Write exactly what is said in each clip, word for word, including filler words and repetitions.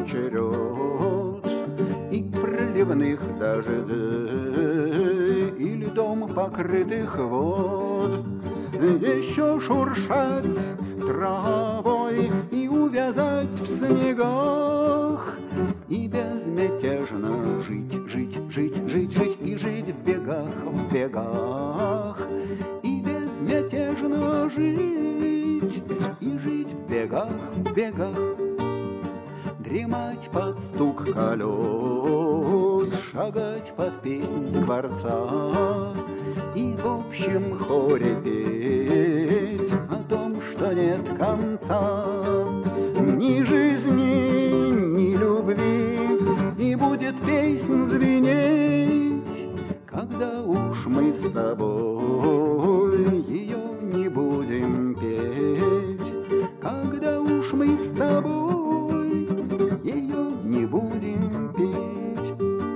черед и проливных дождей, и льдом покрытых вод. Еще шуршать травой и увязать в снегах, и безмятежно жить, жить, жить, жить, жить, и жить в бегах, в бегах, и безмятежно жить, и жить в бегах, в бегах. Дремать под стук колес, шагать под песнь скворца и в общем хоре петь о том, что нет конца. Ни жизни, ни любви не будет песнь звенеть, когда уж мы с тобой ее не будем петь, когда уж мы с тобой ее не будем петь.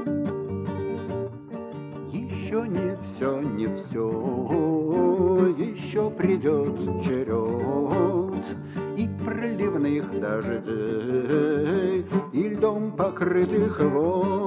Еще не все, не все, еще придет черед и проливных дождей, и льдом покрытых вод.